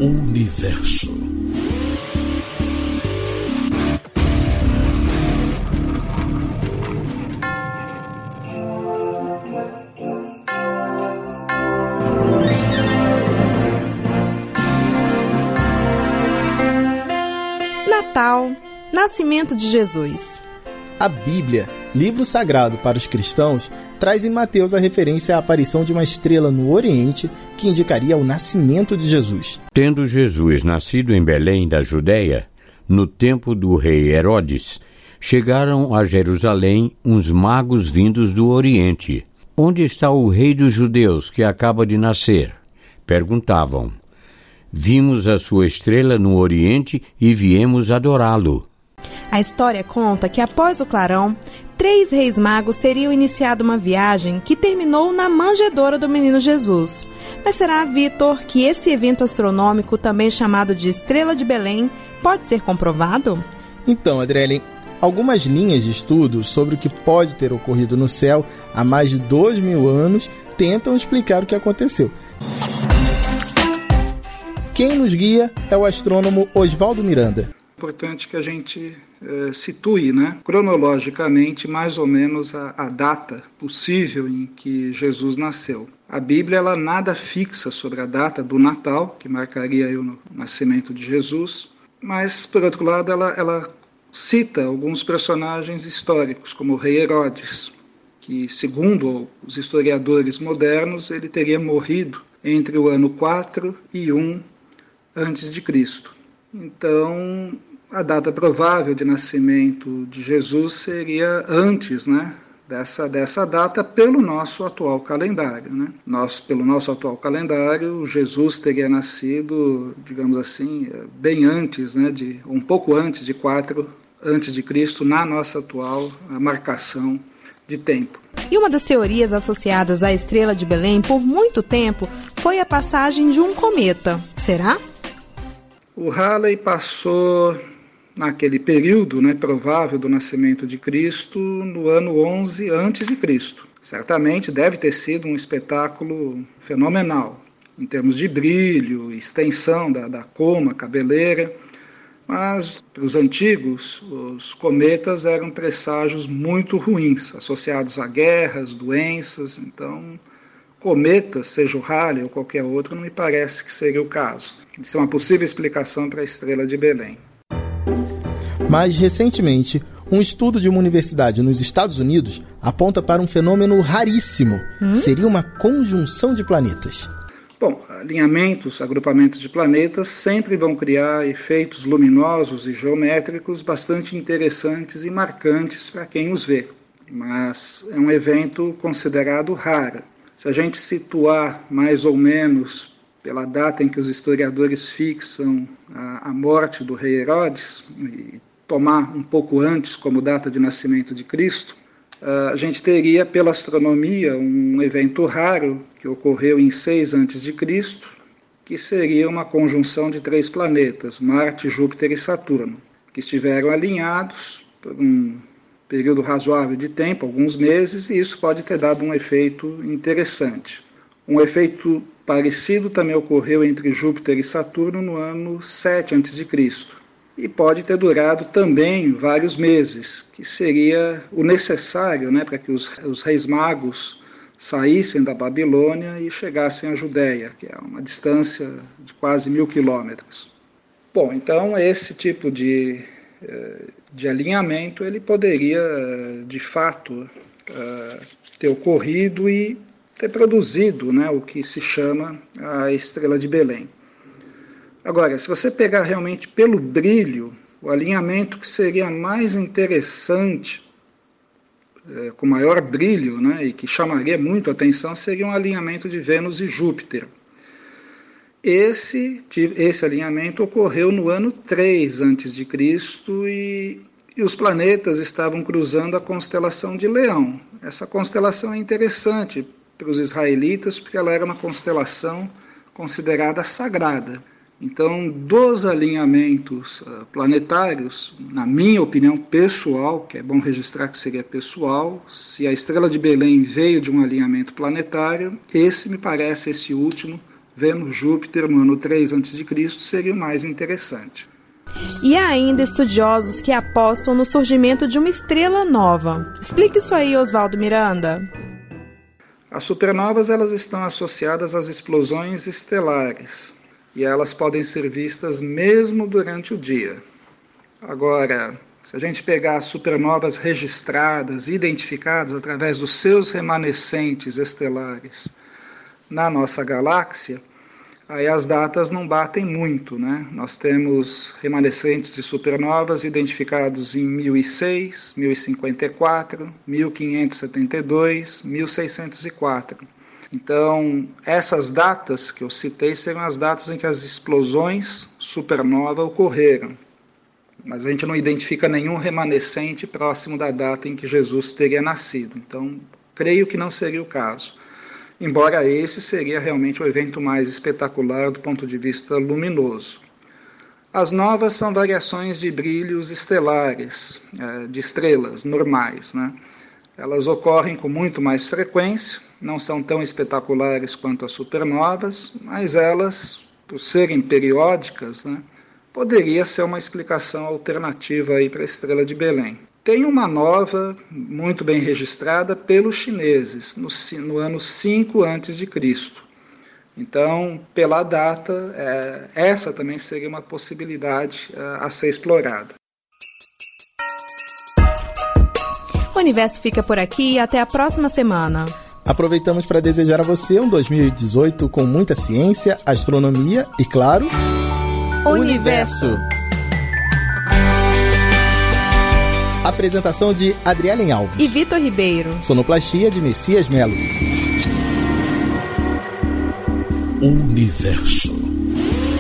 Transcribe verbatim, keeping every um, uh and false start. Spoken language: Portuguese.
universo. Natal, nascimento de Jesus. A Bíblia, livro sagrado para os cristãos, traz em Mateus a referência à aparição de uma estrela no Oriente que indicaria o nascimento de Jesus. Tendo Jesus nascido em Belém da Judéia, no tempo do rei Herodes, chegaram a Jerusalém uns magos vindos do Oriente. Onde está o rei dos judeus que acaba de nascer? Perguntavam. Vimos a sua estrela no Oriente e viemos adorá-lo. A história conta que após o clarão, três reis magos teriam iniciado uma viagem que terminou na manjedoura do menino Jesus. Mas será, Vitor, que esse evento astronômico, também chamado de Estrela de Belém, pode ser comprovado? Então, Adrielen, algumas linhas de estudo sobre o que pode ter ocorrido no céu há mais de dois mil anos tentam explicar o que aconteceu. Quem nos guia é o astrônomo Oswaldo Miranda. É importante que a gente eh, situe, né, cronologicamente, mais ou menos a, a data possível em que Jesus nasceu. A Bíblia ela nada fixa sobre a data do Natal, que marcaria aí o nascimento de Jesus, mas, por outro lado, ela, ela cita alguns personagens históricos, como o rei Herodes, que, segundo os historiadores modernos, ele teria morrido entre o ano quatro e um antes de Cristo. Então, a data provável de nascimento de Jesus seria antes, né, dessa, dessa data pelo nosso atual calendário. Né? Nós, pelo nosso atual calendário, Jesus teria nascido, digamos assim, bem antes, né, de, um pouco antes de quatro antes de Cristo, na nossa atual marcação de tempo. E uma das teorias associadas à Estrela de Belém por muito tempo foi a passagem de um cometa. Será? O Halley passou naquele período, né, provável do nascimento de Cristo, no ano onze antes de Cristo. Certamente deve ter sido um espetáculo fenomenal, em termos de brilho, extensão da, da coma cabeleira, mas para os antigos, os cometas eram presságios muito ruins, associados a guerras, doenças. Então, cometa, seja o Halley ou qualquer outro, não me parece que seria o caso. Isso é uma possível explicação para a Estrela de Belém. Mais recentemente, um estudo de uma universidade nos Estados Unidos aponta para um fenômeno raríssimo. Hum? Seria uma conjunção de planetas. Bom, alinhamentos, agrupamentos de planetas sempre vão criar efeitos luminosos e geométricos bastante interessantes e marcantes para quem os vê. Mas é um evento considerado raro. Se a gente situar mais ou menos pela data em que os historiadores fixam a, a morte do rei Herodes, e tomar um pouco antes como data de nascimento de Cristo, a gente teria pela astronomia um evento raro que ocorreu em seis antes de Cristo, que seria uma conjunção de três planetas, Marte, Júpiter e Saturno, que estiveram alinhados por um período razoável de tempo, alguns meses, e isso pode ter dado um efeito interessante. Um efeito parecido também ocorreu entre Júpiter e Saturno no ano sete antes de Cristo. E pode ter durado também vários meses, que seria o necessário, né, para que os, os reis magos saíssem da Babilônia e chegassem à Judéia, que é uma distância de quase mil quilômetros. Bom, então esse tipo de, de alinhamento ele poderia, de fato, ter ocorrido e ter produzido, né, o que se chama a Estrela de Belém. Agora, se você pegar realmente pelo brilho, o alinhamento que seria mais interessante, é, com maior brilho, né, e que chamaria muito a atenção, seria um alinhamento de Vênus e Júpiter. Esse, esse alinhamento ocorreu no ano três antes de Cristo e, e os planetas estavam cruzando a constelação de Leão. Essa constelação é interessante para os israelitas porque ela era uma constelação considerada sagrada. Então, dos alinhamentos uh, planetários, na minha opinião pessoal, que é bom registrar que seria pessoal, se a Estrela de Belém veio de um alinhamento planetário, esse me parece, esse último, Vênus, Júpiter no ano três antes de Cristo seria o mais interessante. E há ainda estudiosos que apostam no surgimento de uma estrela nova. Explique isso aí, Oswaldo Miranda. As supernovas elas estão associadas às explosões estelares e elas podem ser vistas mesmo durante o dia. Agora, se a gente pegar as supernovas registradas, identificadas através dos seus remanescentes estelares na nossa galáxia, aí as datas não batem muito, né? Nós temos remanescentes de supernovas identificados em mil e seis, mil e cinquenta e quatro, mil quinhentos e setenta e dois, mil seiscentos e quatro. Então, essas datas que eu citei seriam as datas em que as explosões supernova ocorreram. Mas a gente não identifica nenhum remanescente próximo da data em que Jesus teria nascido. Então, creio que não seria o caso. Embora esse seria realmente o evento mais espetacular do ponto de vista luminoso. As novas são variações de brilhos estelares, de estrelas normais, né? Elas ocorrem com muito mais frequência, não são tão espetaculares quanto as supernovas, mas elas, por serem periódicas, né, poderia ser uma explicação alternativa aí para a estrela de Belém. Tem uma nova, muito bem registrada pelos chineses, no, no ano cinco antes de Cristo. Então, pela data, é, essa também seria uma possibilidade é, a ser explorada. O Universo fica por aqui e até a próxima semana. Aproveitamos para desejar a você um dois mil e dezoito com muita ciência, astronomia e, claro, Universo. Apresentação de Adrielen Alves e Vitor Ribeiro. Sonoplastia de Messias Melo. Universo.